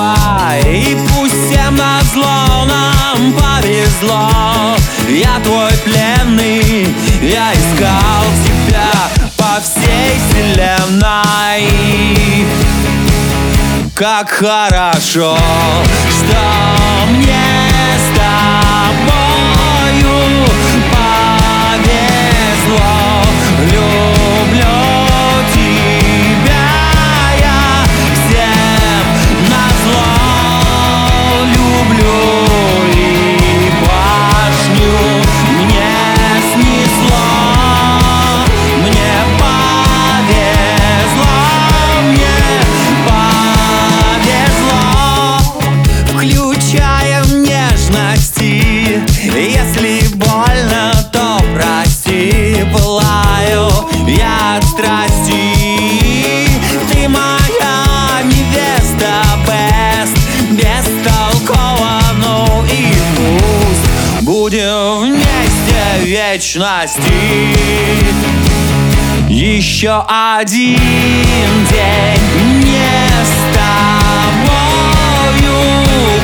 ступай, и пусть всем назло нам повезло. Я твой пленный, я искал тебя по всей вселенной. Как хорошо, что мне с тобою повезло. Люблю тебя я всем назло. Люблю и башню мне снесло. Мне повезло, мне повезло. Включаем нежности, если больно, то прости. Пылаю я от страсти, ты моя невеста, best, бестолково, ну и пусть будем вместе в вечности. Еще один день не с тобою